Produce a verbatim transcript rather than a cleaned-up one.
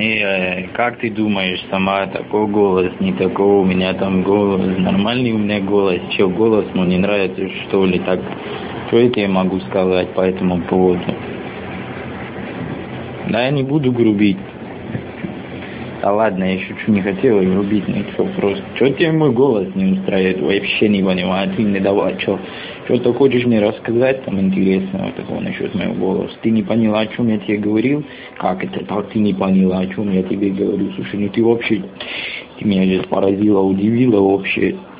И э, как ты думаешь, сама такой голос, не такой, у меня там голос, нормальный у меня голос, че голос, ну не нравится, что ли, так, что это я могу сказать по этому поводу? Да, я не буду грубить. Да ладно, я шучу, не хотел грубить, ну что, просто, что тебе мой голос не устраивает, вообще не понимаю, ты не давай, что, что ты хочешь мне рассказать там интересного такого насчет моего голоса, ты не поняла, о чем я тебе говорил, как это, так ты не поняла, о чем я тебе говорю, слушай, ну ты вообще, ты меня сейчас поразила, удивила вообще.